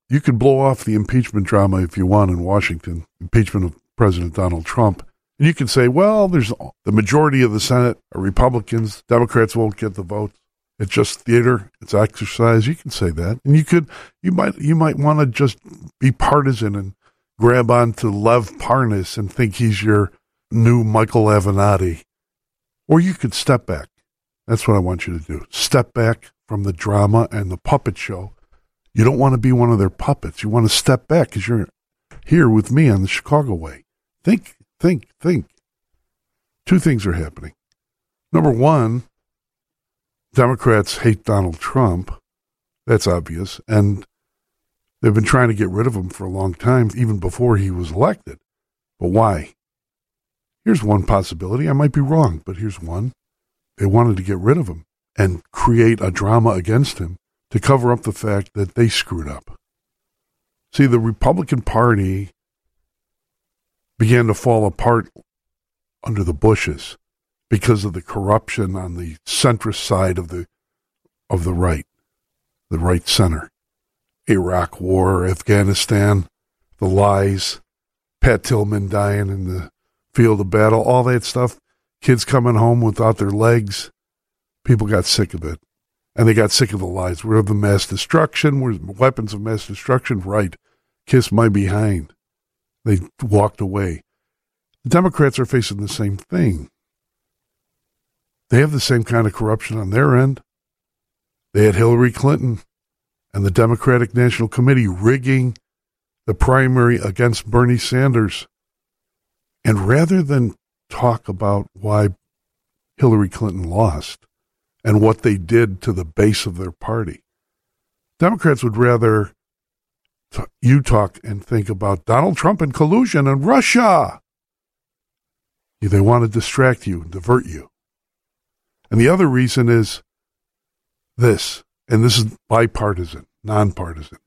you could blow off the impeachment drama if you want in Washington, impeachment of President Donald Trump. And you could say, well, there's the majority of the Senate are Republicans. Democrats won't get the votes. It's just theater. It's exercise. You can say that. And you might want to just be partisan and grab onto Lev Parnas and think he's your new Michael Avenatti. Or you could step back. That's what I want you to do. Step back from the drama and the puppet show. You don't want to be one of their puppets. You want to step back because you're here with me on the Chicago way. Think. Two things are happening. Number one, Democrats hate Donald Trump. That's obvious. And they've been trying to get rid of him for a long time, even before he was elected. But why? Here's one possibility. I might be wrong, but here's one. They wanted to get rid of him and create a drama against him to cover up the fact that they screwed up. See, the Republican Party began to fall apart under the Bushes because of the corruption on the centrist side of the right center. Iraq War, Afghanistan, the lies, Pat Tillman dying in the field of battle, all that stuff, kids coming home without their legs. People got sick of it. And they got sick of the lies. We're the mass destruction. We're weapons of mass destruction. Right. Kiss my behind. They walked away. The Democrats are facing the same thing. They have the same kind of corruption on their end. They had Hillary Clinton and the Democratic National Committee rigging the primary against Bernie Sanders. And rather than talk about why Hillary Clinton lost and what they did to the base of their party, Democrats would rather you talk and think about Donald Trump and collusion and Russia. They want to distract you, divert you. And the other reason is this, and this is bipartisan, nonpartisan.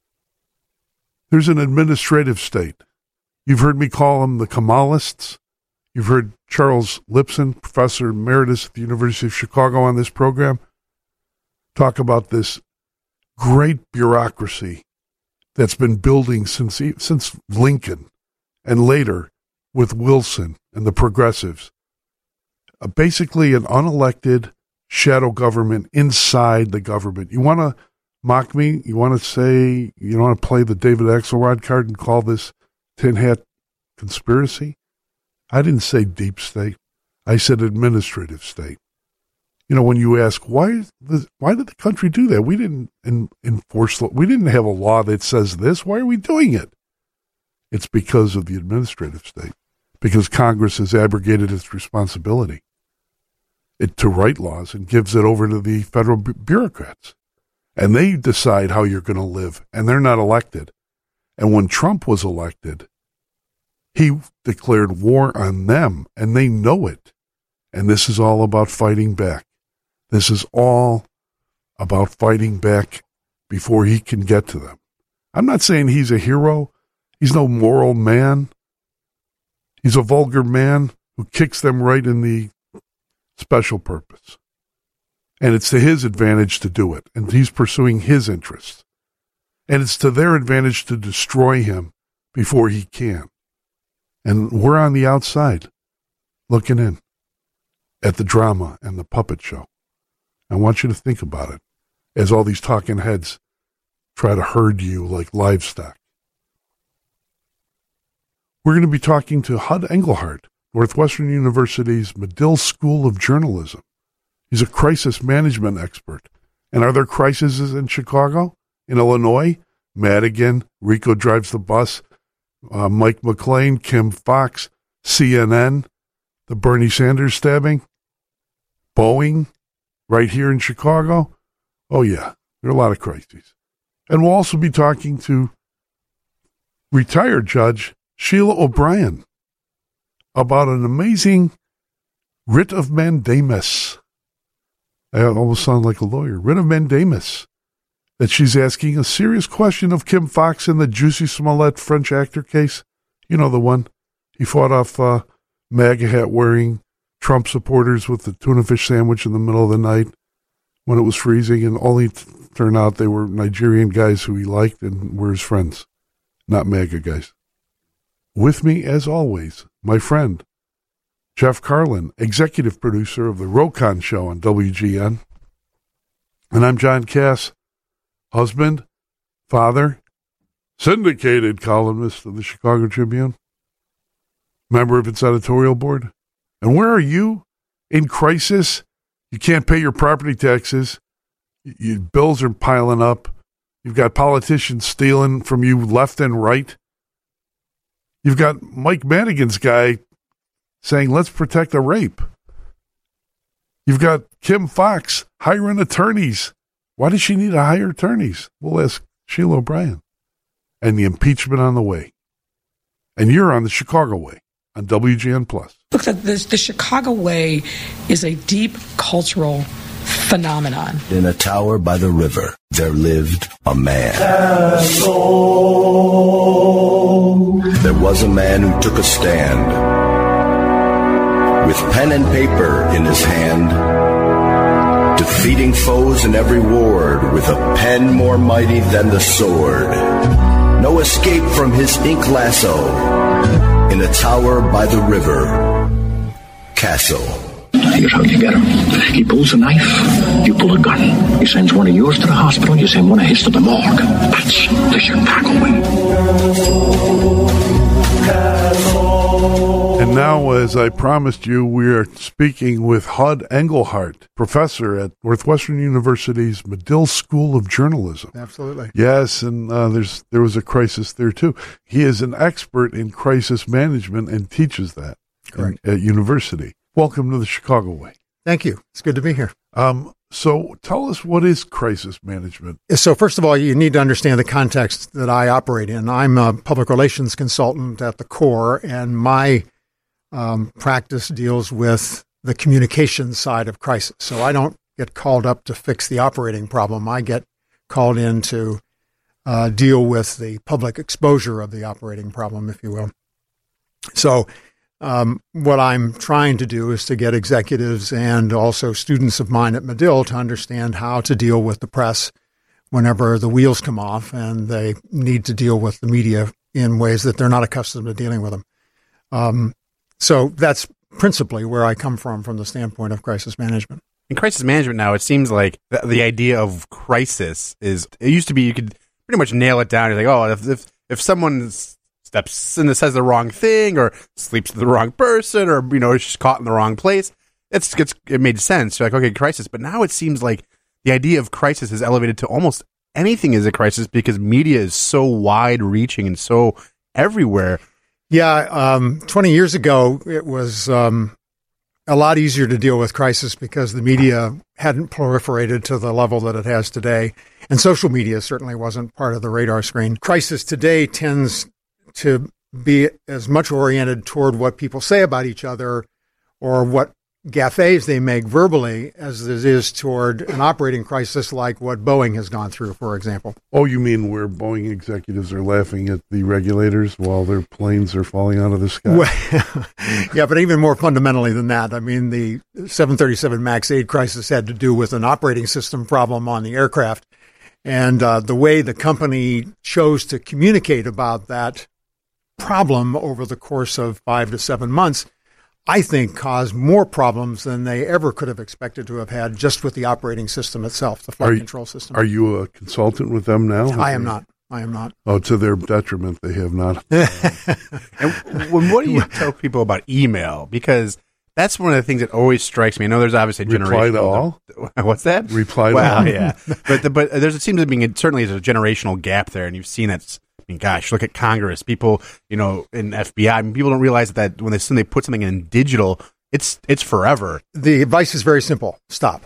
There's an administrative state. You've heard me call them the Kamalists. You've heard Charles Lipson, professor emeritus at the University of Chicago on this program, talk about this great bureaucracy that's been building since Lincoln and later with Wilson and the progressives. Basically an unelected shadow government inside the government. You want to mock me? You want to say, you want to play the David Axelrod card and call this tin hat conspiracy? I didn't say deep state. I said administrative state. You know, when you ask, why did the country do that? We didn't enforce, we didn't have a law that says this. Why are we doing it? It's because of the administrative state, because Congress has abrogated its responsibility to write laws and gives it over to the federal bureaucrats. And they decide how you're going to live, and they're not elected. And when Trump was elected, he declared war on them, and they know it. And this is all about fighting back. This is all about fighting back before he can get to them. I'm not saying he's a hero. He's no moral man. He's a vulgar man who kicks them right in the special purpose. And it's to his advantage to do it. And he's pursuing his interests. And it's to their advantage to destroy him before he can. And we're on the outside looking in at the drama and the puppet show. I want you to think about it as all these talking heads try to herd you like livestock. We're going to be talking to Hud Engelhardt, Northwestern University's Medill School of Journalism. He's a crisis management expert. And are there crises in Chicago, in Illinois? Madigan, Rico Drives the Bus, Mike McLean, Kim Fox, CNN, the Bernie Sanders stabbing, Boeing, right here in Chicago. Oh, yeah, there are a lot of crises. And we'll also be talking to retired Judge Sheila O'Brien about an amazing writ of mandamus. I almost sound like a lawyer. Writ of mandamus. That she's asking a serious question of Kim Fox in the Jussie Smollett French actor case. You know the one. He fought off MAGA hat wearing Trump supporters with the tuna fish sandwich in the middle of the night when it was freezing, and only turned out they were Nigerian guys who he liked and were his friends, not MAGA guys. With me, as always, my friend, Jeff Carlin, executive producer of the Rokon Show on WGN. And I'm John Cass, husband, father, syndicated columnist of the Chicago Tribune, member of its editorial board. And where are you? In crisis? You can't pay your property taxes. Your bills are piling up. You've got politicians stealing from you left and right. You've got Mike Madigan's guy saying, let's protect a rape. You've got Kim Fox hiring attorneys. Why does she need to hire attorneys? We'll ask Sheila O'Brien. And the impeachment on the way. And you're on the Chicago Way on WGN+. Look, the Chicago Way is a deep cultural phenomenon. In a tower by the river, there lived a man. There was a man who took a stand. With pen and paper in his hand, defeating foes in every ward with a pen more mighty than the sword. No escape from his ink lasso in a tower by the river, Castle. Here's how you get him. He pulls a knife, you pull a gun. He sends one of yours to the hospital, you send one of his to the morgue. That's the Chicago Way. And now, as I promised you, we are speaking with Hud Engelhardt, professor at Northwestern University's Medill School of Journalism. Absolutely. Yes, and there was a crisis there, too. He is an expert in crisis management and teaches that at university. Welcome to the Chicago Way. Thank you. It's good to be here. So tell us, what is crisis management? So first of all, you need to understand the context that I operate in. I'm a public relations consultant at the core, and my practice deals with the communication side of crisis. So I don't get called up to fix the operating problem. I get called in to deal with the public exposure of the operating problem, if you will. So what I'm trying to do is to get executives and also students of mine at Medill to understand how to deal with the press whenever the wheels come off and they need to deal with the media in ways that they're not accustomed to dealing with them. So that's principally where I come from the standpoint of crisis management. In crisis management now, it seems like the idea of crisis is, it used to be you could pretty much nail it down. You're like, oh, if someone steps in and says the wrong thing or sleeps with the wrong person or, is just caught in the wrong place, it made sense. You're like, okay, crisis. But now it seems like the idea of crisis is elevated to almost anything is a crisis because media is so wide reaching and so everywhere. Yeah. 20 years ago, it was a lot easier to deal with crisis because the media hadn't proliferated to the level that it has today. And social media certainly wasn't part of the radar screen. Crisis today tends to be as much oriented toward what people say about each other or what gaffes they make verbally as it is toward an operating crisis like what Boeing has gone through, for example. Oh, you mean where Boeing executives are laughing at the regulators while their planes are falling out of the sky? Well, yeah, but even more fundamentally than that, I mean, the 737 MAX 8 crisis had to do with an operating system problem on the aircraft. And the way the company chose to communicate about that problem over the course of 5 to 7 months, I think caused more problems than they ever could have expected to have had just with the operating system itself, the flight control system. Are you a consultant with them now? I am not. Oh, to their detriment, they have not. And what do you tell people about email? Because that's one of the things that always strikes me. I know there's obviously a generational. Reply to all? What's that? Reply to all? Yeah. But it seems to be certainly there's a generational gap there, and you've seen that. I mean, gosh, look at Congress. People, in FBI. I mean, people don't realize that when they put something in digital, it's forever. The advice is very simple. Stop.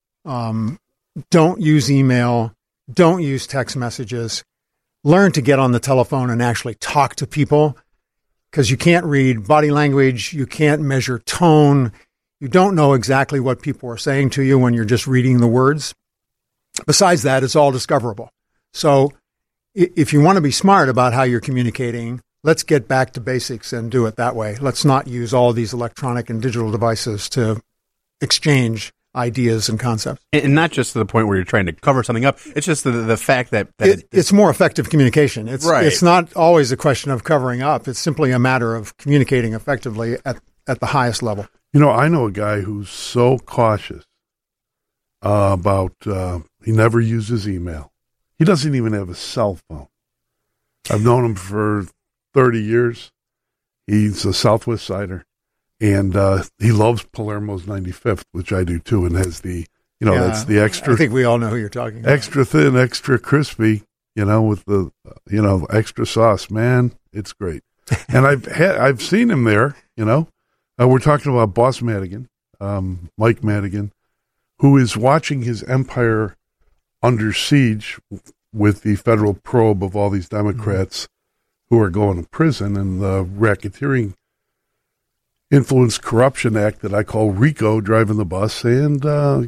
Don't use email. Don't use text messages. Learn to get on the telephone and actually talk to people, because you can't read body language. You can't measure tone. You don't know exactly what people are saying to you when you're just reading the words. Besides that, it's all discoverable. So if you want to be smart about how you're communicating, let's get back to basics and do it that way. Let's not use all these electronic and digital devices to exchange ideas and concepts. And not just to the point where you're trying to cover something up. It's just the fact that it's more effective communication. It's right. It's not always a question of covering up. It's simply a matter of communicating effectively at the highest level. You know, I know a guy who's so cautious about he never uses email. He doesn't even have a cell phone. I've known him for 30 years. He's a Southwest Sider. And he loves Palermo's 95th, which I do too, and has the, that's the extra. I think we all know who you're talking about. Extra thin, extra crispy, with the, extra sauce. Man, it's great. And I've seen him there, we're talking about Boss Madigan, Mike Madigan, who is watching his empire under siege with the federal probe of all these Democrats who are going to prison, and the racketeering Influence Corruption Act that I call RICO driving the bus, and,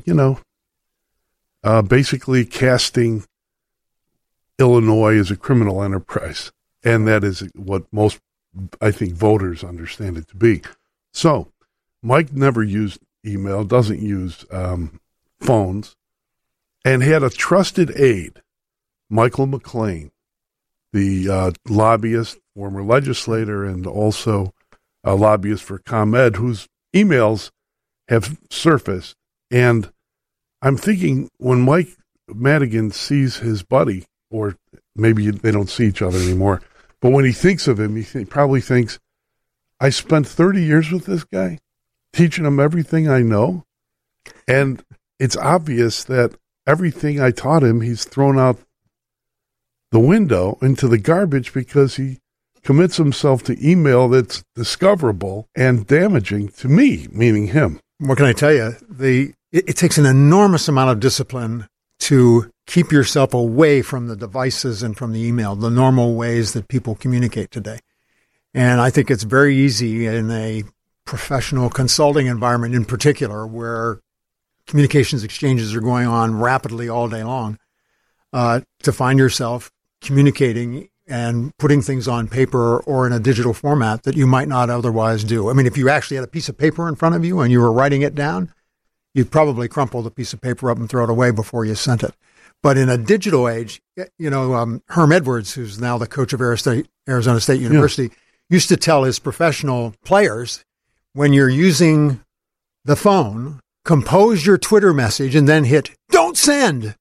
basically casting Illinois as a criminal enterprise. And that is what most, I think, voters understand it to be. So Mike never used email, doesn't use phones, and had a trusted aide, Michael McLean, the lobbyist, former legislator, and also a lobbyist for ComEd, whose emails have surfaced. And I'm thinking when Mike Madigan sees his buddy, or maybe they don't see each other anymore, but when he thinks of him, he probably thinks, I spent 30 years with this guy, teaching him everything I know, and it's obvious that everything I taught him, he's thrown out the window into the garbage because he commits himself to email that's discoverable and damaging to me, meaning him. What can I tell you? It takes an enormous amount of discipline to keep yourself away from the devices and from the email, the normal ways that people communicate today. And I think it's very easy in a professional consulting environment in particular, where communications exchanges are going on rapidly all day long, to find yourself communicating and putting things on paper or in a digital format that you might not otherwise do. I mean, if you actually had a piece of paper in front of you and you were writing it down, you'd probably crumple the piece of paper up and throw it away before you sent it. But in a digital age, Herm Edwards, who's now the coach of Arizona State University, used to tell his professional players, when you're using the phone, compose your Twitter message and then hit don't send.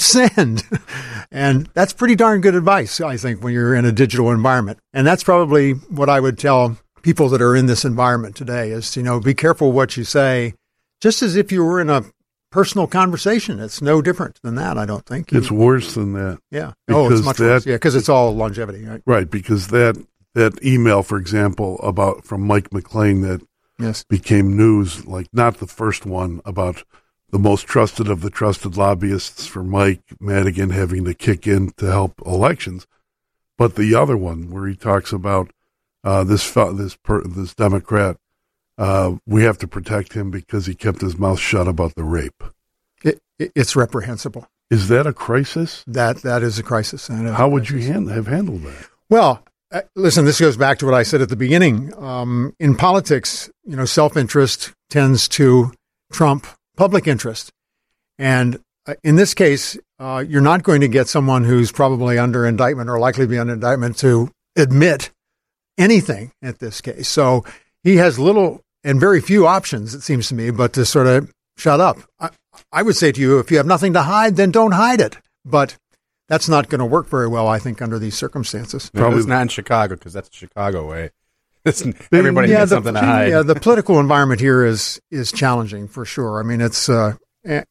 And that's pretty darn good advice, I think, when you're in a digital environment. And that's probably what I would tell people that are in this environment today is, be careful what you say, just as if you were in a personal conversation. It's no different than that, I don't think. It's worse than that. Yeah. It's much worse. Yeah, because it's all longevity, right? Right, because that email, for example, from Mike McLean that became news, like not the first one about the most trusted of the trusted lobbyists for Mike Madigan having to kick in to help elections, but the other one where he talks about this Democrat, we have to protect him because he kept his mouth shut about the rape. It's reprehensible. Is that a crisis? That is a crisis. How would you have handled that? Well, listen, this goes back to what I said at the beginning. In politics, self-interest tends to trump public interest. And in this case, you're not going to get someone who's probably under indictment or likely to be under indictment to admit anything at this case. So he has little and very few options, it seems to me, but to sort of shut up. I would say to you, if you have nothing to hide, then don't hide it. But that's not going to work very well, I think, under these circumstances. Probably not in Chicago, because that's the Chicago way. Everybody has something to hide. Yeah, the political environment here is challenging for sure. I mean, it's I've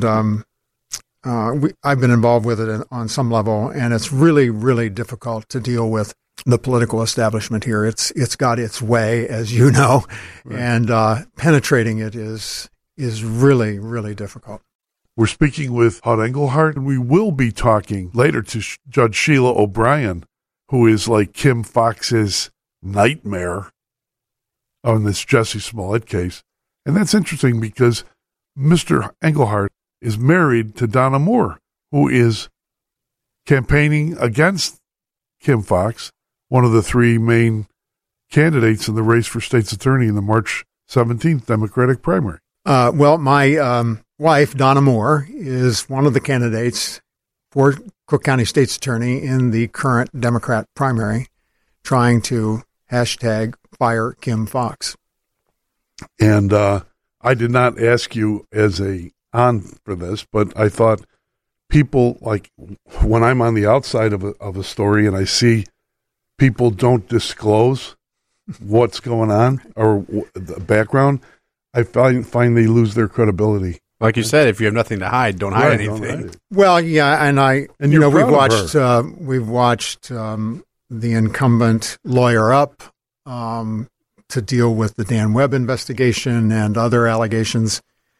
been involved with it on some level, and it's really, really difficult to deal with the political establishment here. It's got its way, as you know, right. And penetrating it is really, really difficult. We're speaking with Hod Engelhardt, and we will be talking later to Judge Sheila O'Brien, who is like Kim Foxx's nightmare on this Jussie Smollett case. And that's interesting because Mr. Engelhardt is married to Donna Moore, who is campaigning against Kim Foxx, one of the three main candidates in the race for state's attorney in the March 17th Democratic primary. Well, my wife, Donna Moore, is one of the candidates for Cook County State's Attorney in the current Democrat primary, trying to hashtag fire Kim Foxx. And I did not ask you as on for this, but I thought people, like when I'm on the outside of a story and I see people don't disclose what's going on or the background, I find they lose their credibility. Like you said, if you have nothing to hide, don't hide anything. Don't hide it. Well, yeah, and we've watched the incumbent lawyer up to deal with the Dan Webb investigation and other allegations.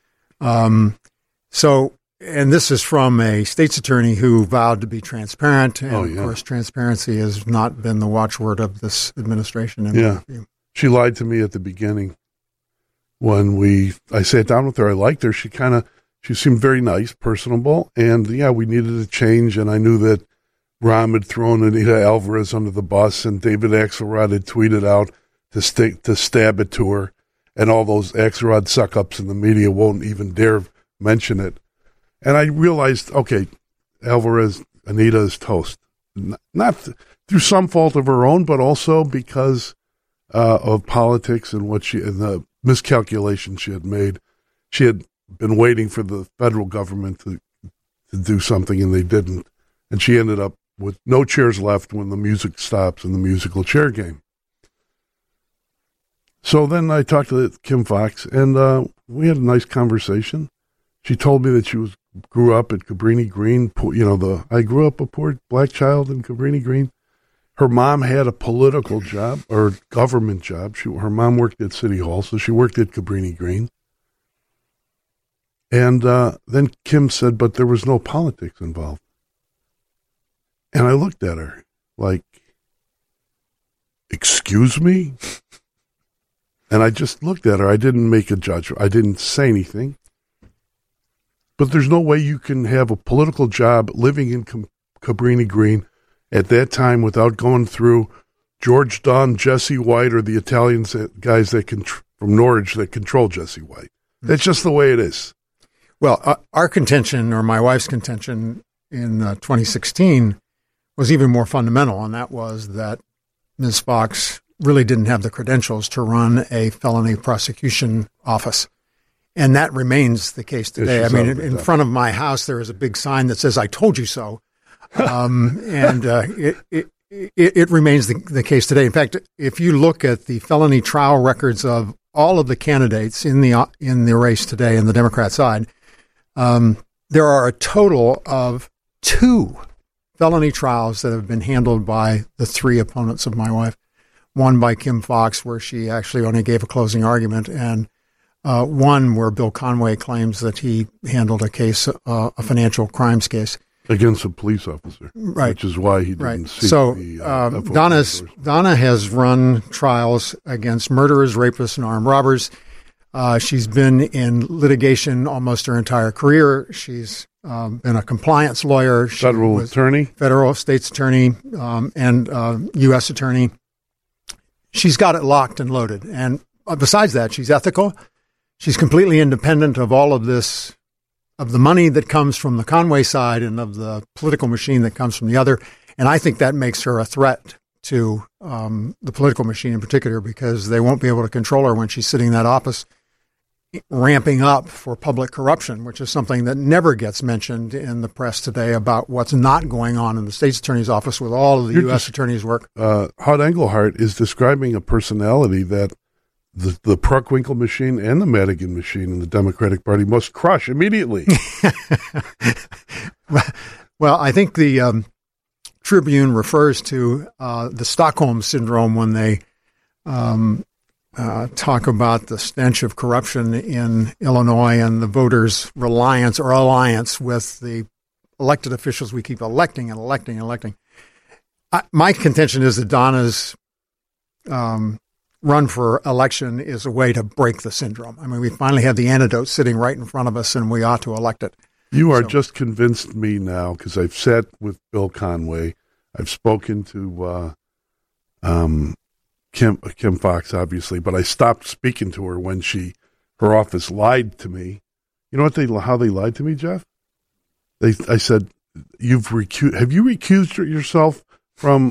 And this is from a state's attorney who vowed to be transparent. And of course, transparency has not been the watchword of this administration. She lied to me at the beginning. When I sat down with her, I liked her. She seemed very nice, personable, and we needed a change. And I knew that Rahm had thrown Anita Alvarez under the bus, and David Axelrod had tweeted out to stab it to her, and all those Axelrod suck-ups in the media won't even dare mention it. And I realized, okay, Alvarez, Anita is toast, not through some fault of her own, but also because of politics and the miscalculation she had made. She had been waiting for the federal government to do something, and they didn't. And she ended up with no chairs left when the music stops in the musical chair game. So then I talked to Kim Foxx, and we had a nice conversation. She told me that she grew up at Cabrini Green. I grew up a poor black child in Cabrini Green. Her mom had a political job or government job. Her mom worked at City Hall, so she worked at Cabrini Green. And then Kim said, but there was no politics involved. And I looked at her like, excuse me? And I just looked at her. I didn't make a judgment. I didn't say anything. But there's no way you can have a political job living in Cabrini Green at that time without going through George Dunn, Jesse White, or the Italian guys from Norwich that control Jesse White. That's just the way it is. Well, our contention, or my wife's contention in 2016, was even more fundamental, and that was that Ms. Foxx really didn't have the credentials to run a felony prosecution office. And that remains the case today. I mean, in front of my house, there is a big sign that says, I told you so. It remains the case today. In fact, if you look at the felony trial records of all of the candidates in the race today in the Democrat side, there are a total of 2 felony trials that have been handled by the 3 opponents of my wife. One by Kim Foxx, where she actually only gave a closing argument, and one where Bill Conway claims that he handled a case, a financial crimes case. Against a police officer, right? Which is why he didn't seek Donna has run trials against murderers, rapists, and armed robbers. She's been in litigation almost her entire career. She's been a compliance lawyer, federal state's attorney, and U.S. attorney. She's got it locked and loaded. And besides that, she's ethical. She's completely independent of all of this, of the money that comes from the Conway side and of the political machine that comes from the other. And I think that makes her a threat to the political machine in particular, because they won't be able to control her when she's sitting in that office ramping up for public corruption, which is something that never gets mentioned in the press today about what's not going on in the state's attorney's office with all of the U.S. attorney's work. Hod Engelhardt is describing a personality that the Pruck-Winkle machine and the Madigan machine in the Democratic Party must crush immediately. Well, I think the Tribune refers to the Stockholm Syndrome when they talk about the stench of corruption in Illinois and the voters' reliance or alliance with the elected officials we keep electing and electing and electing. My contention is that Donna's run for election is a way to break the syndrome. I mean, we finally have the antidote sitting right in front of us, and we ought to elect it. You are just convinced me now, because I've sat with Bill Conway. I've spoken to Kim Foxx, obviously, but I stopped speaking to her when her office lied to me You know how they lied to me, Jeff? I said, have you recused yourself from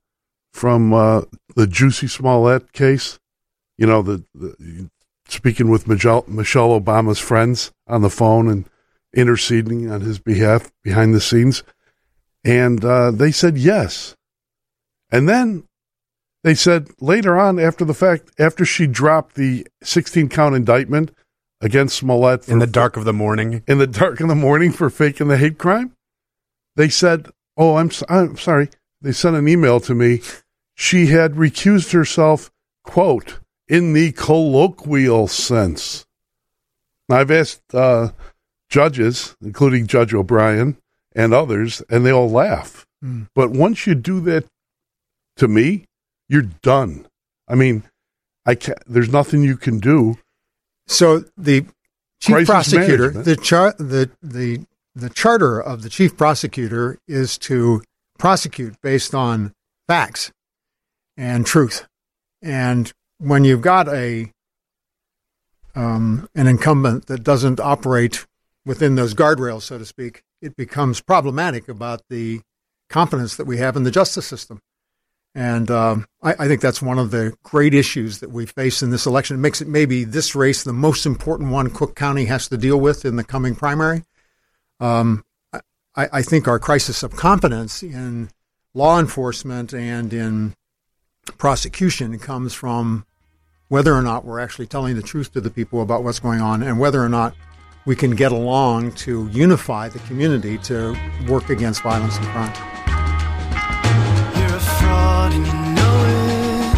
the Juicy Smollett case? You know, the speaking with Michelle Obama's friends on the phone and interceding on his behalf behind the scenes. And they said yes. And then they said later on, after the fact, after she dropped the 16-count indictment against Smollett in the dark of the morning for faking the hate crime, they said, "Oh, I'm sorry." They sent an email to me. She had recused herself, quote, in the colloquial sense. Now, I've asked judges, including Judge O'Brien and others, and they all laugh. But once you do that to me, you're done. I mean, there's nothing you can do. So the chief prosecutor, management. the charter of the chief prosecutor is to prosecute based on facts and truth. And when you've got an incumbent that doesn't operate within those guardrails, so to speak, it becomes problematic about the confidence that we have in the justice system. And I think that's one of the great issues that we face in this election. It makes it maybe this race the most important one Cook County has to deal with in the coming primary. I think our crisis of confidence in law enforcement and in prosecution comes from whether or not we're actually telling the truth to the people about what's going on and whether or not we can get along to unify the community to work against violence and crime. You're a fraud and you know it,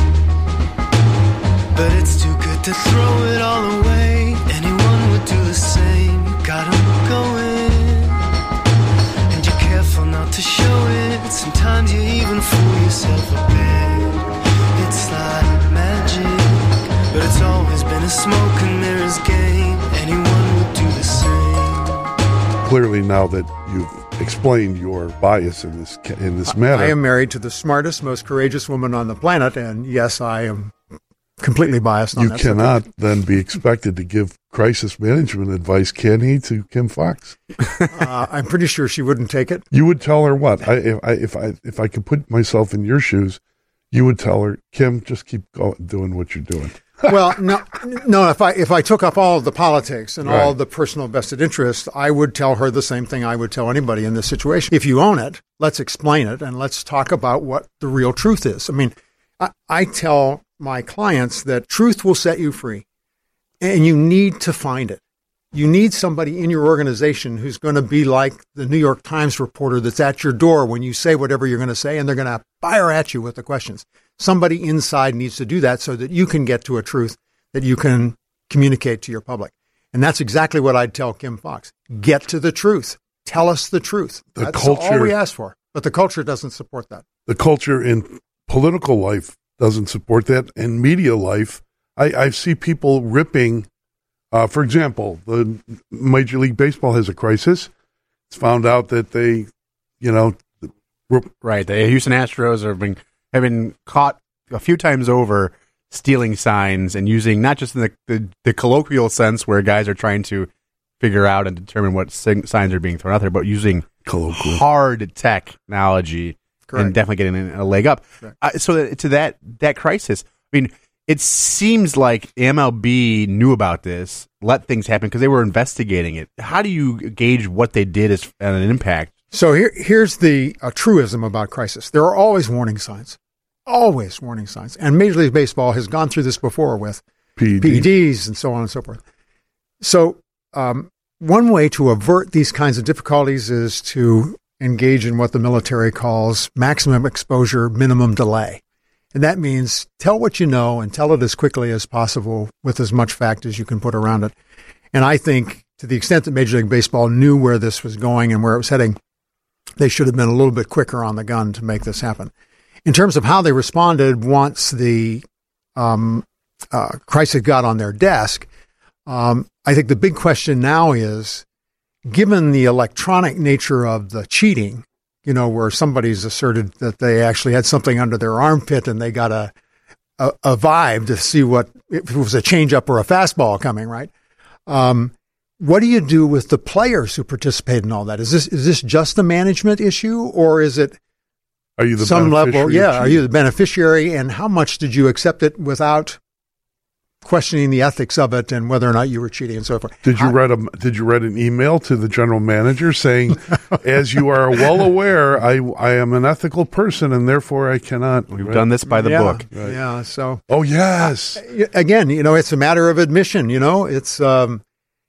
but it's too good to throw it all away. Anyone would do the same. You got 'em going, and you're careful not to show it. Sometimes you even fool yourself a bit. It's like magic, but it's always been a smoke and mirrors game. Anyone would do the same. Clearly, now that you've explained your bias in this matter, I am married to the smartest, most courageous woman on the planet, and yes, I am completely biased on that. You cannot then be expected to give crisis management advice, can he, to Kim Foxx? I'm pretty sure she wouldn't take it. You would tell her what? If I could put myself in your shoes, you would tell her, Kim, just keep doing what you're doing. Well, no. If I took up all of the politics and all of the personal vested interests, I would tell her the same thing I would tell anybody in this situation. If you own it, let's explain it and let's talk about what the real truth is. I mean, I tell my clients that truth will set you free, and you need to find it. You need somebody in your organization who's going to be like the New York Times reporter that's at your door when you say whatever you're going to say, and they're going to fire at you with the questions. Somebody inside needs to do that so that you can get to a truth that you can communicate to your public. And that's exactly what I'd tell Kim Foxx. Get to the truth. Tell us the truth. That's all we ask for. But the culture doesn't support that. The culture in political life doesn't support that. And media life, I see people ripping, for example, the Major League Baseball has a crisis. It's found out that they, right, the Houston Astros have been caught a few times over stealing signs and using not just in the colloquial sense where guys are trying to figure out and determine what signs are being thrown out there, but using hard technology. Correct. And definitely getting a leg up. So to that crisis, I mean, it seems like MLB knew about this, let things happen because they were investigating it. How do you gauge what they did as an impact? So here's the truism about crisis. There are always warning signs. Always warning signs. And Major League Baseball has gone through this before with PEDs and so on and so forth. So one way to avert these kinds of difficulties is to engage in what the military calls maximum exposure, minimum delay. And that means tell what you know and tell it as quickly as possible with as much fact as you can put around it. And I think to the extent that Major League Baseball knew where this was going and where it was heading, they should have been a little bit quicker on the gun to make this happen. In terms of how they responded once the crisis got on their desk, I think the big question now is, given the electronic nature of the cheating, where somebody's asserted that they actually had something under their armpit and they got a vibe to see if it was a changeup or a fastball coming, right? what do you do with the players who participate in all that? Is this just a management issue, or is it Are you the some level? beneficiary? Yeah, are you the beneficiary, and how much did you accept it without questioning the ethics of it and whether or not you were cheating and so forth? Did you write an email to the general manager saying, as you are well aware, I am an ethical person and therefore I cannot. We've done this by the book. Right. Yeah. So Oh yes. again, it's a matter of admission. It's the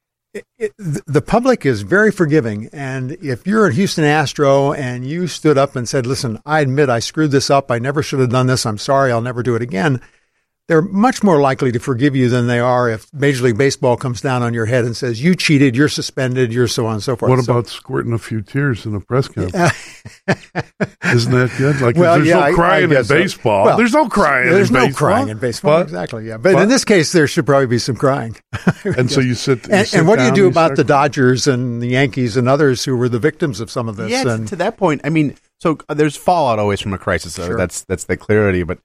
public is very forgiving, and if you're a Houston Astro and you stood up and said, "Listen, I admit I screwed this up. I never should have done this. I'm sorry. I'll never do it again," they're much more likely to forgive you than they are if Major League Baseball comes down on your head and says, "You cheated. You're suspended. You're so on and so forth." What about squirting a few tears in a press conference? Isn't that good? Like, Well, there's yeah, no I crying in guess so. baseball. Well, there's no crying in There's baseball. no crying in baseball. Exactly. Yeah. But in this case, there should probably be some crying. And so you sit. And what do you down, do about start the Dodgers and the Yankees and others who were the victims of some of this? Yeah, and to that point, I mean, so there's fallout always from a crisis. So Sure. that's the clarity. But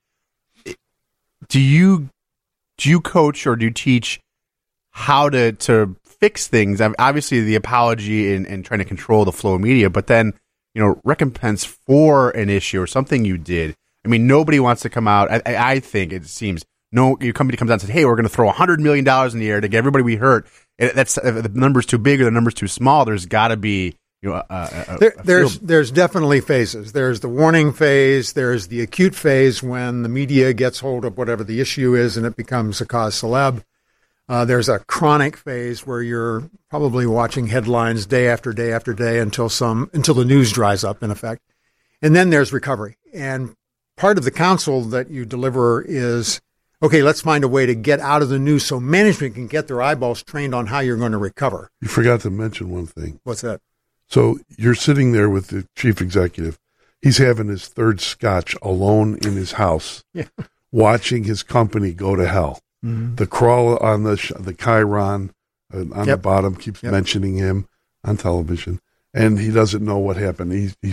do you coach or do you teach how to fix things? I mean, obviously, the apology and trying to control the flow of media, but then recompense for an issue or something you did. I mean, nobody wants to come out. I think it seems your company comes out and says, "Hey, we're going to throw $100 million in the air to get everybody we hurt." That's if the number's too big or the number's too small. There's got to be there's definitely phases. There's the warning phase. There's the acute phase when the media gets hold of whatever the issue is and it becomes a cause celeb. There's a chronic phase where you're probably watching headlines day after day after day until the news dries up, in effect. And then there's recovery. And part of the counsel that you deliver is, okay, let's find a way to get out of the news so management can get their eyeballs trained on how you're going to recover. You forgot to mention one thing. What's that? So you're sitting there with the chief executive. He's having his third scotch alone in his house, watching his company go to hell. Mm-hmm. The crawl on the Chiron on the bottom keeps mentioning him on television, and he doesn't know what happened.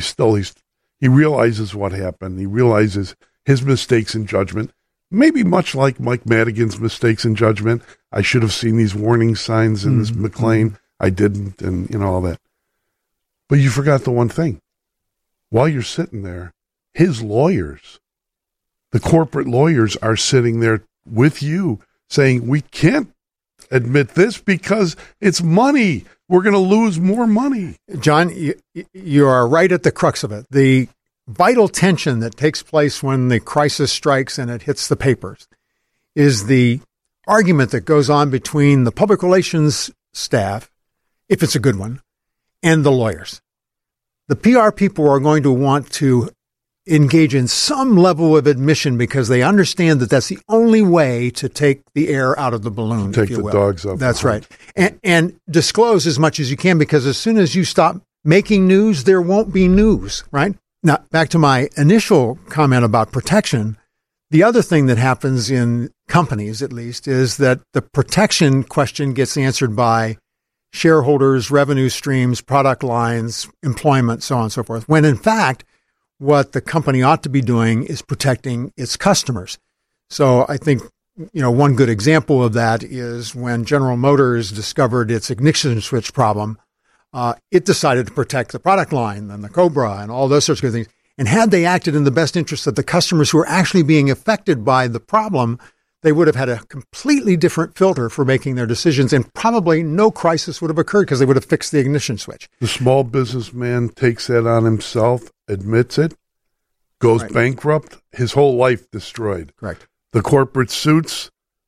He realizes what happened. He realizes his mistakes in judgment, maybe much like Mike Madigan's mistakes in judgment. I should have seen these warning signs in this McLean. I didn't, and all that. But you forgot the one thing. While you're sitting there, his lawyers, the corporate lawyers, are sitting there with you saying, we can't admit this because it's money. We're going to lose more money. John, you are right at the crux of it. The vital tension that takes place when the crisis strikes and it hits the papers is the argument that goes on between the public relations staff, if it's a good one, and the lawyers. The PR people are going to want to engage in some level of admission because they understand that that's the only way to take the air out of the balloon. Take the dogs up. That's right. And disclose as much as you can, because as soon as you stop making news, there won't be news, right? Now, back to my initial comment about protection. The other thing that happens in companies, at least, is that the protection question gets answered by shareholders, revenue streams, product lines, employment, so on and so forth, when in fact, what the company ought to be doing is protecting its customers. So I think, one good example of that is when General Motors discovered its ignition switch problem, it decided to protect the product line and the Cobra and all those sorts of good things. And had they acted in the best interest of the customers who are actually being affected by the problem, they would have had a completely different filter for making their decisions, and probably no crisis would have occurred because they would have fixed the ignition switch. The small businessman takes that on himself, admits it, goes bankrupt, his whole life destroyed. Correct. The corporate suits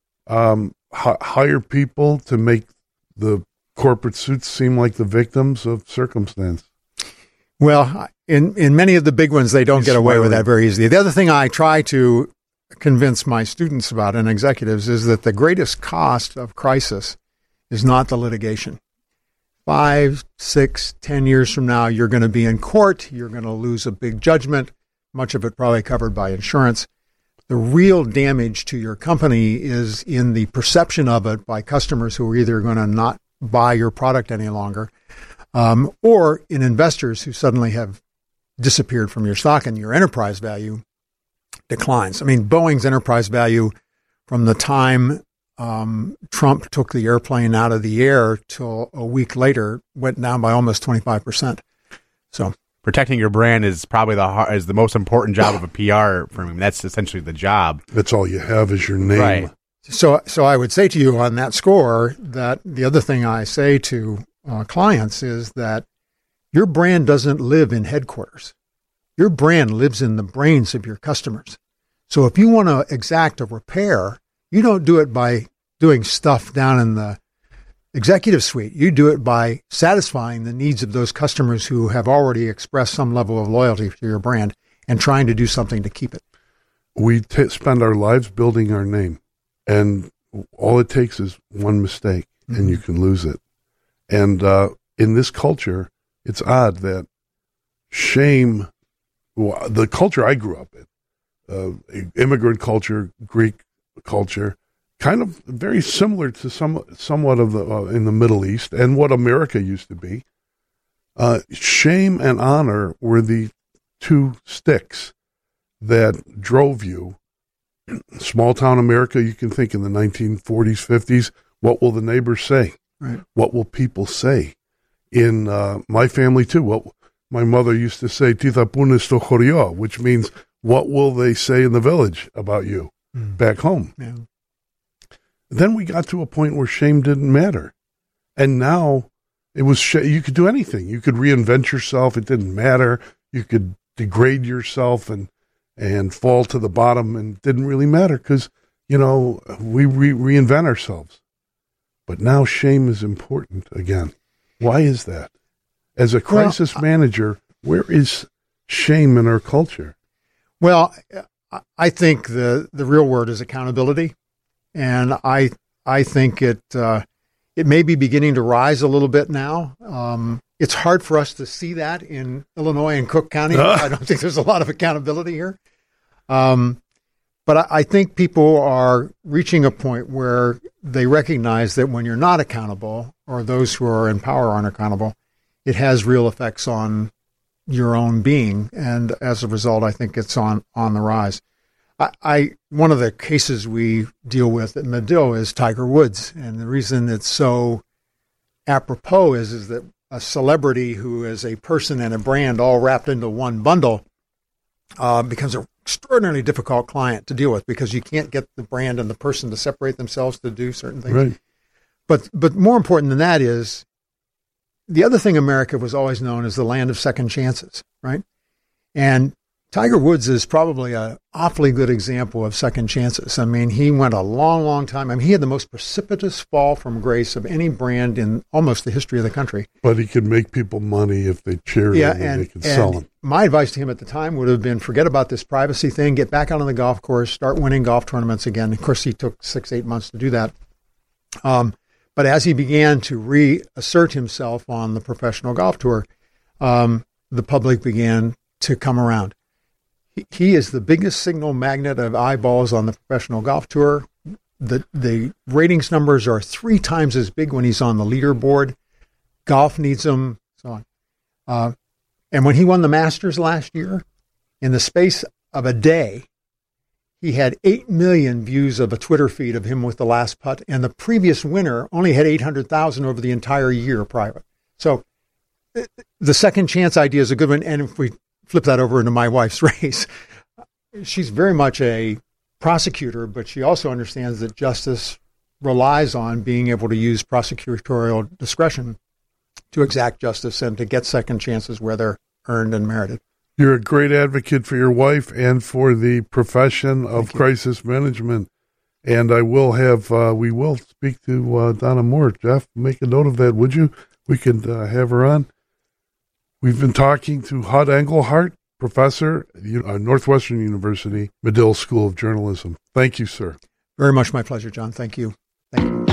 hire people to make the corporate suits seem like the victims of circumstance. Well, in many of the big ones, they don't get away with that very easily. The other thing I try to convince my students about and executives is that the greatest cost of crisis is not the litigation. 5, 6, 10 years from now, you're going to be in court. You're going to lose a big judgment, much of it probably covered by insurance. The real damage to your company is in the perception of it by customers who are either going to not buy your product any longer, or in investors who suddenly have disappeared from your stock and your enterprise value declines. I mean, Boeing's enterprise value from the time Trump took the airplane out of the air till a week later, went down by almost 25%. So protecting your brand is probably the most important job of a PR firm. I mean, that's essentially the job. That's all you have is your name. Right. So I would say to you on that score that the other thing I say to clients is that your brand doesn't live in headquarters. Your brand lives in the brains of your customers. So if you want to exact a repair, you don't do it by doing stuff down in the executive suite. You do it by satisfying the needs of those customers who have already expressed some level of loyalty to your brand and trying to do something to keep it. We spend our lives building our name, and all it takes is one mistake, and you can lose it. And in this culture, it's odd that shame, the culture I grew up in, immigrant culture, Greek culture, kind of very similar to somewhat of the in the Middle East and what America used to be. Shame and honor were the two sticks that drove you. Small town America, you can think in the 1940s, 50s, what will the neighbors say? Right. What will people say? In my family, too, what my mother used to say, Tita punes to chorio, which means, what will they say in the village about you back home? Yeah. Then we got to a point where shame didn't matter. And now it was, you could do anything. You could reinvent yourself. It didn't matter. You could degrade yourself and fall to the bottom, and it didn't really matter because, we reinvent ourselves. But now shame is important again. Why is that? As a crisis manager, where is shame in our culture? Well, I think the real word is accountability. And I think it may be beginning to rise a little bit now. It's hard for us to see that in Illinois and Cook County. I don't think there's a lot of accountability here. But I think people are reaching a point where they recognize that when you're not accountable, or those who are in power aren't accountable, it has real effects on your own being. And as a result, I think it's on the rise. One of the cases we deal with at Medill is Tiger Woods. And the reason it's so apropos is that a celebrity who is a person and a brand all wrapped into one bundle becomes an extraordinarily difficult client to deal with, because you can't get the brand and the person to separate themselves to do certain things. Right. But more important than that is the other thing. America was always known as the land of second chances, right? And Tiger Woods is probably an awfully good example of second chances. I mean, he went a long, long time. I mean, he had the most precipitous fall from grace of any brand in almost the history of the country. But he could make people money if they cheer him and they could sell him. My advice to him at the time would have been, forget about this privacy thing, get back out on the golf course, start winning golf tournaments again. Of course, he took 6-8 months to do that. But as he began to reassert himself on the professional golf tour, the public began to come around. He is the biggest signal magnet of eyeballs on the professional golf tour. The ratings numbers are 3 times as big when he's on the leaderboard. Golf needs him, so on. And when he won the Masters last year, in the space of a day, he had 8 million views of a Twitter feed of him with the last putt, and the previous winner only had 800,000 over the entire year prior. So the second chance idea is a good one, and if we flip that over into my wife's race, she's very much a prosecutor, but she also understands that justice relies on being able to use prosecutorial discretion to exact justice and to get second chances where they're earned and merited. You're a great advocate for your wife and for the profession of crisis management. And we will speak to Donna Moore. Jeff, make a note of that, would you? We could have her on. We've been talking to Hud Engelhardt, professor at Northwestern University, Medill School of Journalism. Thank you, sir. Very much my pleasure, John. Thank you. Thank you.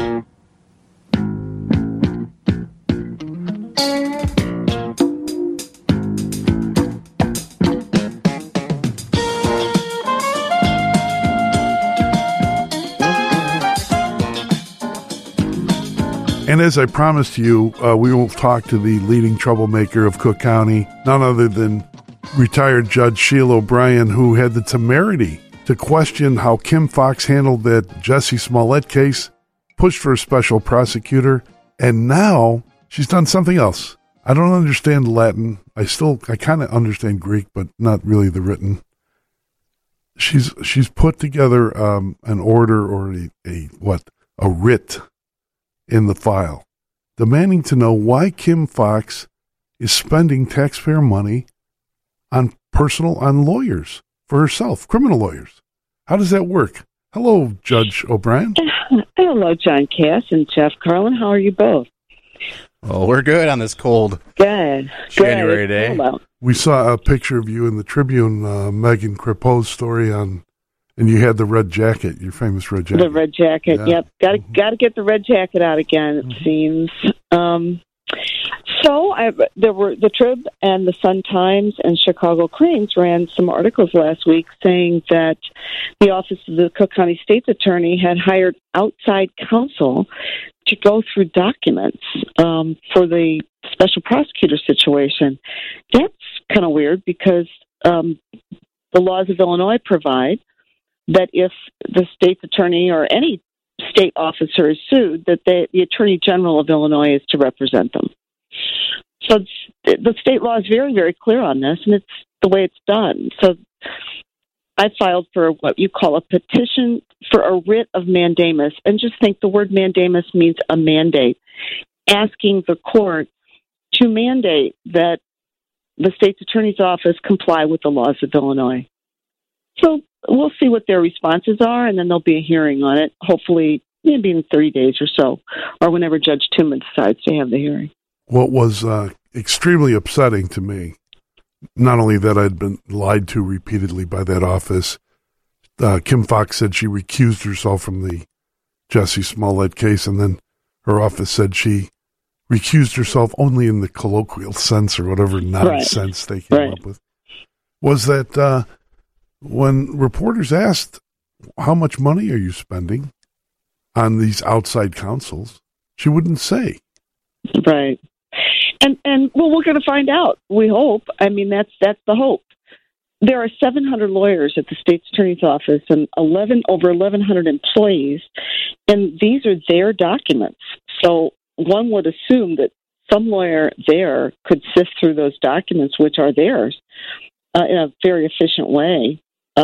And as I promised you, we will talk to the leading troublemaker of Cook County, none other than retired Judge Sheila O'Brien, who had the temerity to question how Kim Foxx handled that Jussie Smollett case. pushed for a special prosecutor, and now she's done something else. I don't understand Latin. I kind of understand Greek, but not really the written. She's put together an order or a writ in the file, demanding to know why Kim Foxx is spending taxpayer money on lawyers for herself, criminal lawyers. How does that work? Hello, Judge O'Brien. Hello, John Cass and Jeff Carlin. How are you both? Well, we're good on this cold January day. We saw a picture of you in the Tribune, Megan Crepeau's story and you had the red jacket, your famous red jacket. The red jacket, yeah. Yep. Got to get the red jacket out again, it seems. So there were the Trib and the Sun-Times and Chicago Cranes ran some articles last week saying that the Office of the Cook County State's Attorney had hired outside counsel to go through documents for the special prosecutor situation. That's kind of weird because the laws of Illinois provide that if the state's attorney or any state officer is sued, that the Attorney General of Illinois is to represent them. So the state law is very, very clear on this, and it's the way it's done. So I filed for what you call a petition for a writ of mandamus, and just think the word mandamus means a mandate, asking the court to mandate that the state's attorney's office comply with the laws of Illinois. So we'll see what their responses are, and then there'll be a hearing on it, hopefully maybe in 30 days or so, or whenever Judge Tillman decides to have the hearing. What was extremely upsetting to me, not only that I'd been lied to repeatedly by that office, Kim Foxx said she recused herself from the Jussie Smollett case, and then her office said she recused herself only in the colloquial sense or whatever nonsense they came up with, was that when reporters asked, how much money are you spending on these outside counsels, she wouldn't say. Right. And well, we're going to find out, we hope. I mean, that's the hope. There are 700 lawyers at the state's attorney's office and over 1,100 employees, and these are their documents. So one would assume that some lawyer there could sift through those documents, which are theirs, in a very efficient way.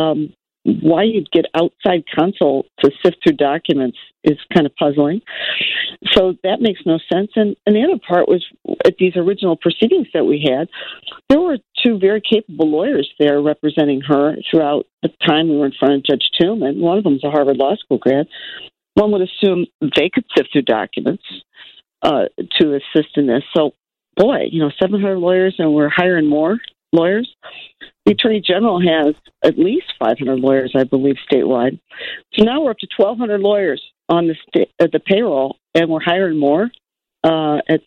Why you'd get outside counsel to sift through documents is kind of puzzling. So that makes no sense. And the other part was, at these original proceedings that we had, there were two very capable lawyers there representing her throughout the time we were in front of Judge Tillman. One of them is a Harvard Law School grad. One would assume they could sift through documents to assist in this. So, 700 lawyers, and we're hiring more lawyers. The Attorney General has at least 500 lawyers, I believe, statewide. So now we're up to 1,200 lawyers on the payroll, and we're hiring more at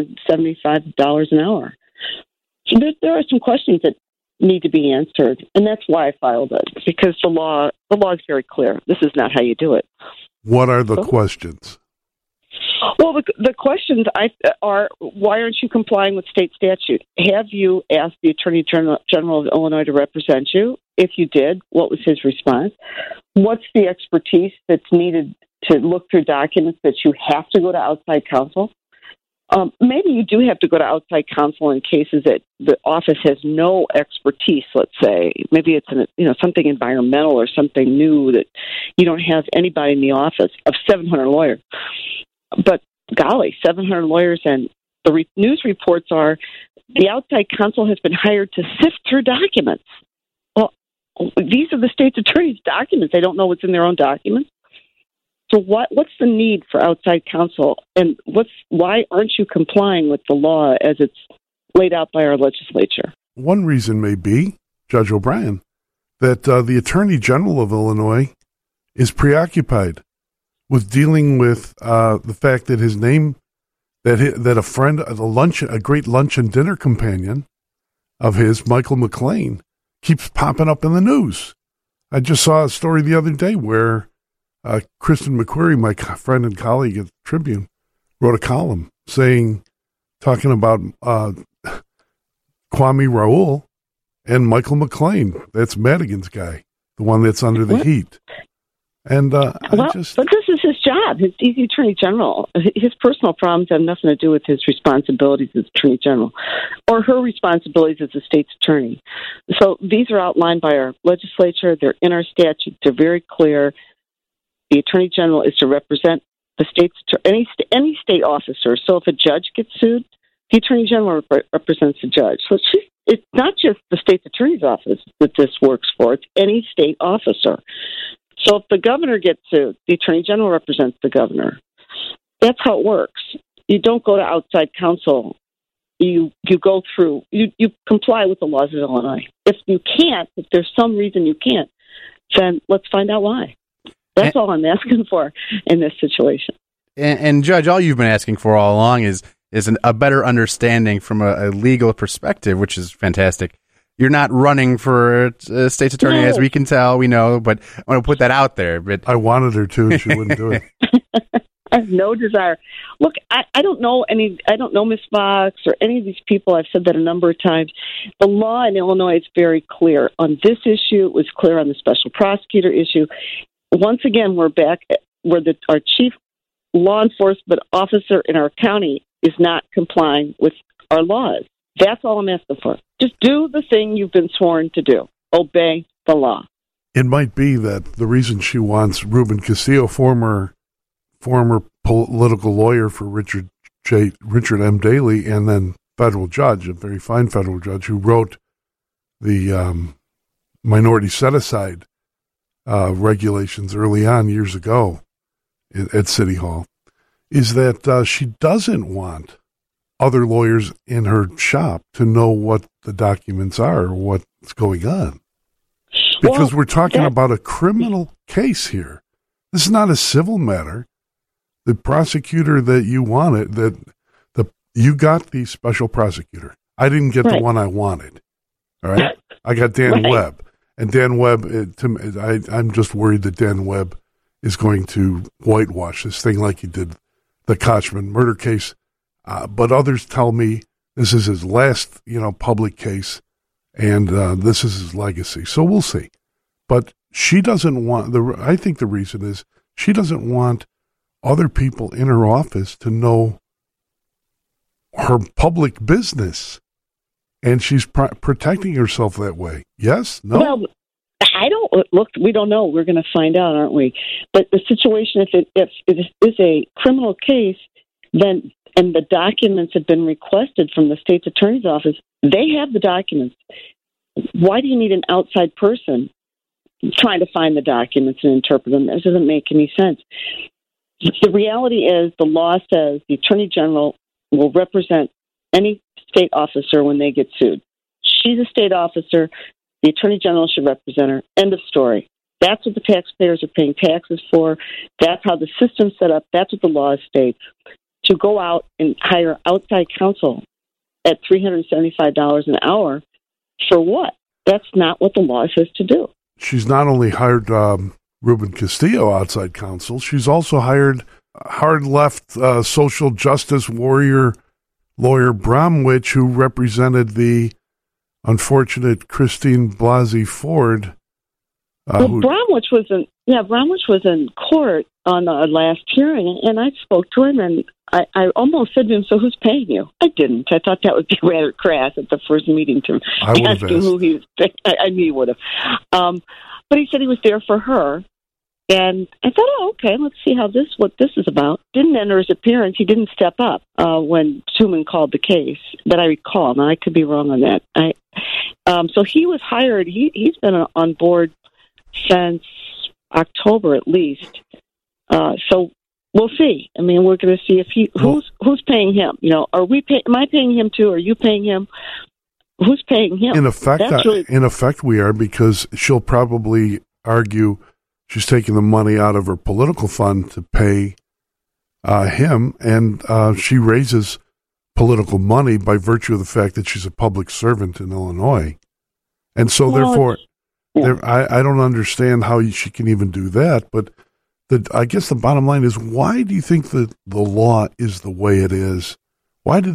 $375 an hour. So there are some questions that need to be answered, and that's why I filed it, because the law is very clear. This is not how you do it. What are the questions? Well, the questions are, why aren't you complying with state statute? Have you asked the Attorney General of Illinois to represent you? If you did, what was his response? What's the expertise that's needed to look through documents that you have to go to outside counsel? Maybe you do have to go to outside counsel in cases that the office has no expertise, let's say. Maybe it's something environmental or something new that you don't have anybody in the office of 700 lawyers. But golly, 700 lawyers, and the news reports are the outside counsel has been hired to sift through documents. Well, these are the state's attorney's documents. They don't know what's in their own documents. So what's the need for outside counsel, and why aren't you complying with the law as it's laid out by our legislature? One reason may be, Judge O'Brien, that the Attorney General of Illinois is preoccupied with dealing with the fact that his name, that a friend, a great lunch and dinner companion of his, Michael McLean, keeps popping up in the news. I just saw a story the other day where Kristen McQuarrie, my friend and colleague at the Tribune, wrote a column talking about Kwame Raoul and Michael McLean. That's Madigan's guy, the one that's under the heat. And but this is his job. He's the Attorney General. His personal problems have nothing to do with his responsibilities as Attorney General or her responsibilities as a state's attorney. So these are outlined by our legislature. They're in our statute. They're very clear. The Attorney General is to represent the state's any state officer. So if a judge gets sued, the Attorney General represents the judge. So it's not just the state's attorney's office that this works for. It's any state officer. So if the governor gets sued, the Attorney General represents the governor. That's how it works. You don't go to outside counsel. You go through, you comply with the laws of Illinois. If you can't, if there's some reason you can't, then let's find out why. That's all I'm asking for in this situation. And Judge, all you've been asking for all along is a better understanding from a legal perspective, which is fantastic. You're not running for a state's attorney, No. as we can tell, we know, but I want to put that out there. But I wanted her to, and she wouldn't do it. I have no desire. Look, I don't know I don't know Ms. Fox or any of these people. I've said that a number of times. The law in Illinois is very clear on this issue. It was clear on the special prosecutor issue. Once again, we're back where our chief law enforcement officer in our county is not complying with our laws. That's all I'm asking for. Just do the thing you've been sworn to do. Obey the law. It might be that the reason she wants Ruben Castillo, former political lawyer for Richard M. Daley, and then federal judge, a very fine federal judge who wrote the minority set-aside regulations early on years ago at City Hall, is that she doesn't want other lawyers in her shop to know what the documents are or what's going on. Because we're talking about a criminal case here. This is not a civil matter. The prosecutor that you wanted, you got the special prosecutor. I didn't get the one I wanted. All right? I got Dan Webb. And Dan Webb, I'm just worried that Dan Webb is going to whitewash this thing like he did the Kochman murder case. But others tell me this is his last, public case, and this is his legacy. So we'll see. But she doesn't want I think the reason is she doesn't want other people in her office to know her public business, and she's protecting herself that way. Yes? No? Well, we don't know. We're going to find out, aren't we? But the situation, if it is a criminal case, then, and the documents have been requested from the state's attorney's office, they have the documents. Why do you need an outside person trying to find the documents and interpret them? That doesn't make any sense. The reality is the law says the Attorney General will represent any state officer when they get sued. She's a state officer. The Attorney General should represent her. End of story. That's what the taxpayers are paying taxes for. That's how the system's set up. That's what the law states. To go out and hire outside counsel at $375 an hour, for what? That's not what the law says to do. She's not only hired Ruben Castillo outside counsel, she's also hired hard left social justice warrior lawyer Bromwich, who represented the unfortunate Christine Blasey Ford. Bromwich was in court on our last hearing, and I spoke to him, and I almost said to him, "So who's paying you?" I didn't. I thought that would be rather crass at the first meeting to ask him who he was. I knew he would have. But he said he was there for her, and I thought, "Oh, okay, let's see what this is about." Didn't enter his appearance. He didn't step up when Tuman called the case, that I recall. Now I could be wrong on that. So he was hired. He's been on board since October at least. So we'll see. I mean, we're going to see if who's paying him. Are we? Am I paying him too? Are you paying him? Who's paying him? In effect, we are, because she'll probably argue she's taking the money out of her political fund to pay him, and she raises political money by virtue of the fact that she's a public servant in Illinois, and so therefore, I don't understand how she can even do that. But I guess the bottom line is, why do you think that the law is the way it is? What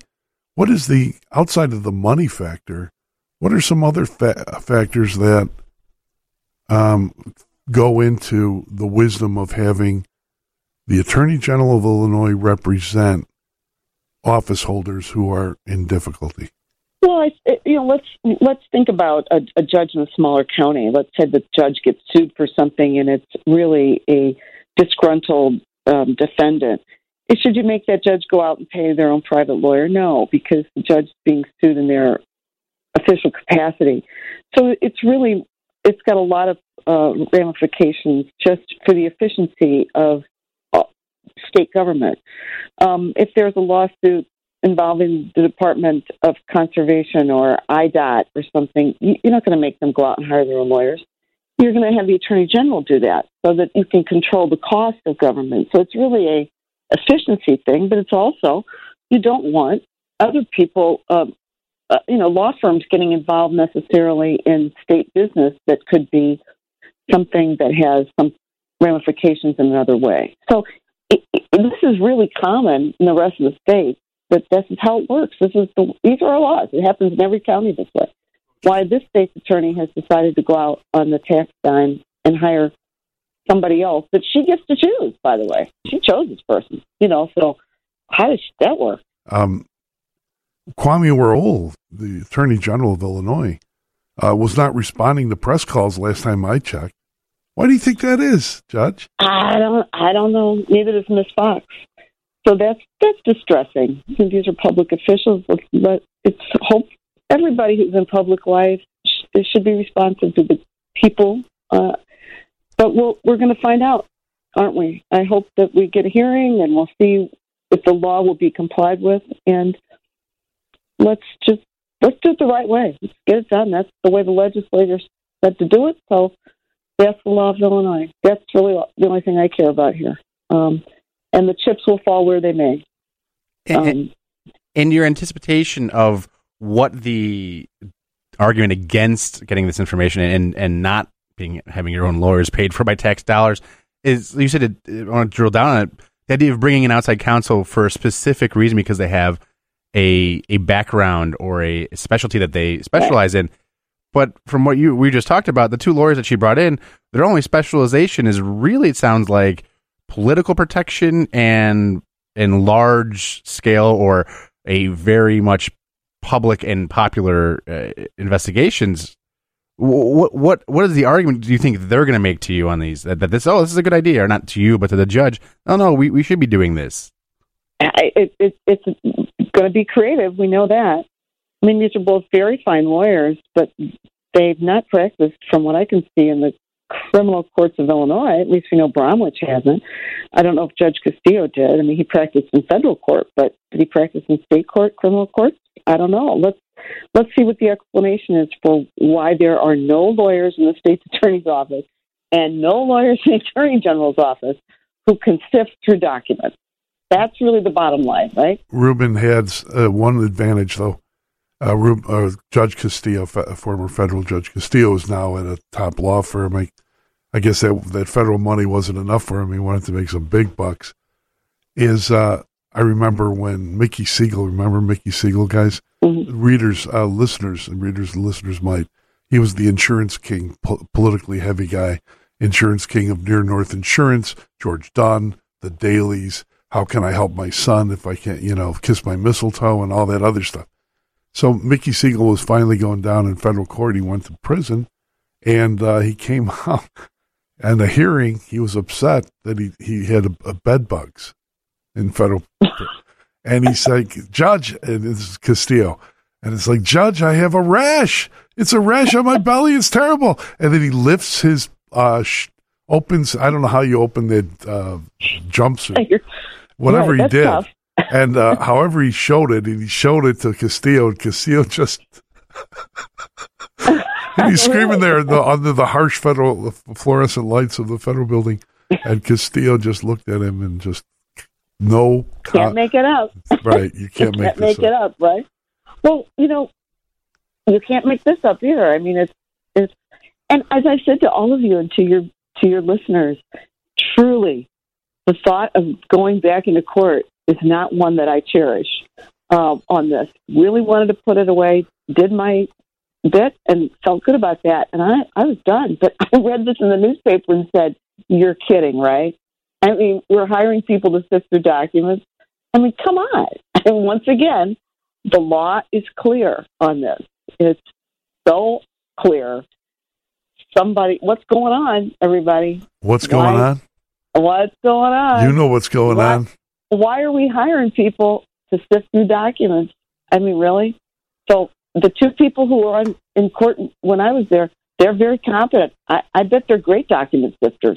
is the, outside of the money factor, what are some other factors that go into the wisdom of having the Attorney General of Illinois represent office holders who are in difficulty? Well, let's think about a judge in a smaller county. Let's say the judge gets sued for something, and it's really a disgruntled defendant. Should you make that judge go out and pay their own private lawyer? No, because the judge is being sued in their official capacity. So it's got a lot of ramifications just for the efficiency of state government. If there's a lawsuit involving the Department of Conservation or IDOT or something, you're not going to make them go out and hire their own lawyers. You're going to have the Attorney General do that so that you can control the cost of government. So it's really a efficiency thing, but it's also, you don't want other people, law firms getting involved necessarily in state business that could be something that has some ramifications in another way. So this is really common in the rest of the state, that this is how it works. These are our laws. It happens in every county this way. Why this state's attorney has decided to go out on the tax dime and hire somebody else that she gets to choose, by the way. She chose this person, so how does that work? Kwame Warhol, the Attorney General of Illinois, was not responding to press calls last time I checked. Why do you think that is, Judge? I don't know. Neither does Ms. Fox. So that's distressing. These are public officials, but it's hope everybody who's in public life should be responsive to the people. But we're going to find out, aren't we? I hope that we get a hearing and we'll see if the law will be complied with. And let's do it the right way. Let's get it done. That's the way the legislators said to do it. So that's the law of Illinois. That's really the only thing I care about here. And the chips will fall where they may. In your anticipation of what the argument against getting this information and not having your own lawyers paid for by tax dollars is, you said, I want to drill down on it, the idea of bringing in outside counsel for a specific reason because they have a background or a specialty that they specialize in. But from what we just talked about, the two lawyers that she brought in, their only specialization is really, it sounds like, political protection and in large scale or a very much public and popular investigations. What is the argument do you think they're going to make to you on these? That this is a good idea, or not to you, but to the judge? No, we should be doing this. It's going to be creative. We know that. I mean, these are both very fine lawyers, but they've not practiced, from what I can see, in the criminal courts of Illinois. At least we know Bromwich hasn't. I don't know if Judge Castillo did. I mean, he practiced in federal court, but did he practice in state court, criminal courts? I don't know. Let's see what the explanation is for why there are no lawyers in the state's attorney's office and no lawyers in the attorney general's office who can sift through documents. That's really the bottom line, right? Reuben had one advantage, though. Judge Castillo, former federal Judge Castillo, is now at a top law firm. I guess that federal money wasn't enough for him. He wanted to make some big bucks. I remember when Mickey Siegel, remember Mickey Siegel, guys? Mm-hmm. Listeners might. He was the insurance king, politically heavy guy, insurance king of Near North Insurance, George Dunn, the Dailies, how can I help my son if I can't, kiss my mistletoe and all that other stuff. So Mickey Siegel was finally going down in federal court. He went to prison, and he came out. And the hearing, he was upset that he had a bed bugs in federal court. And he's like, Judge, and this is Castillo, and it's like, Judge, I have a rash. It's a rash on my belly. It's terrible. And then he lifts his, opens, I don't know how you open the jumpsuit, whatever he did. Tough. And however he showed it, and he showed it to Castillo, and Castillo just... and he's screaming there under the harsh federal fluorescent lights of the federal building, and Castillo just looked at him and just, can't make it up. Right, you can't make it up, right? Well, you can't make this up either. I mean, it's, and as I said to all of you and to your listeners, truly, the thought of going back into court is not one that I cherish on this. Really wanted to put it away, did my bit, and felt good about that. And I was done. But I read this in the newspaper and said, you're kidding, right? I mean, we're hiring people to sift through documents. I mean, come on. And once again, the law is clear on this. It's so clear. What's going on, everybody? What's going on? What's going on? You know what's going on. Why are we hiring people to sift through documents? I mean, really? So the two people who were in court when I was there, they're very competent. I bet they're great document sifters.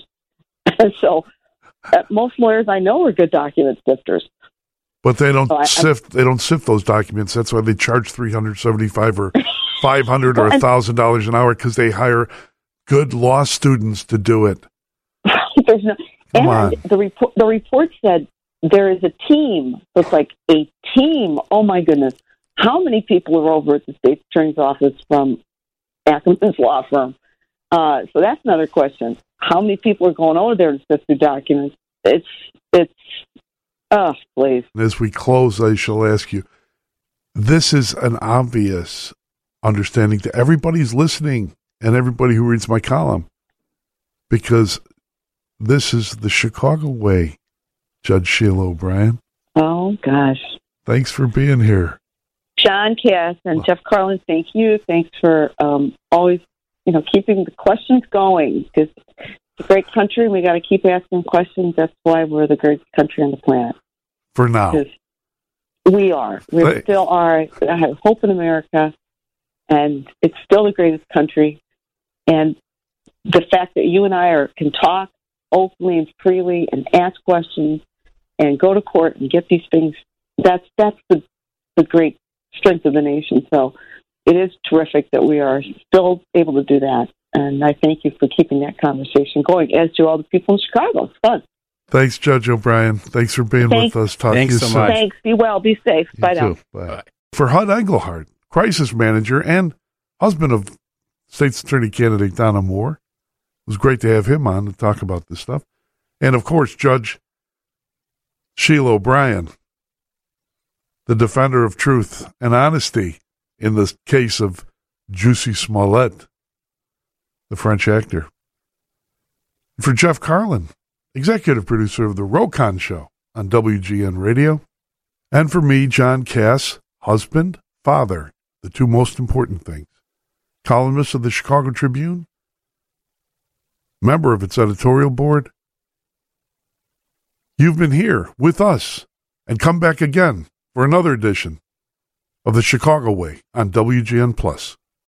So most lawyers I know are good document sifters. But they don't sift. They don't sift those documents. That's why they charge $375 or $500 or $1,000 an hour, because they hire good law students to do it. There's no, and the report said there is a team. So it's like a team. Oh my goodness! How many people are over at the state's attorney's office from Ackerman's law firm? So that's another question. How many people are going over there to sift through documents? It's. Oh, please. As we close, I shall ask you, this is an obvious understanding to everybody who's listening and everybody who reads my column, because this is the Chicago way, Judge Sheila O'Brien. Oh, gosh. Thanks for being here. John Cass and Jeff Carlin, thank you. Thanks for always, keeping the questions going, because it's a great country, and we got to keep asking questions. That's why we're the greatest country on the planet. For now. We are. We still are. I have hope in America, and it's still the greatest country. And the fact that you and I can talk openly and freely and ask questions and go to court and get these things, that's the great strength of the nation. So it is terrific that we are still able to do that. And I thank you for keeping that conversation going, as do all the people in Chicago. It's fun. Thanks, Judge O'Brien. Thanks for being with us. Talk to you so soon. much. Thanks. Be well. Be safe. Bye now. Bye. For Hud Engelhardt, crisis manager and husband of State's Attorney candidate Donna Moore, it was great to have him on to talk about this stuff. And, of course, Judge Sheila O'Brien, the defender of truth and honesty in the case of Jussie Smollett, the French actor. For Jeff Carlin, executive producer of The Rokon Show on WGN Radio. And for me, John Cass, husband, father, the two most important things. Columnist of the Chicago Tribune, member of its editorial board. You've been here with us, and come back again for another edition of The Chicago Way on WGN+.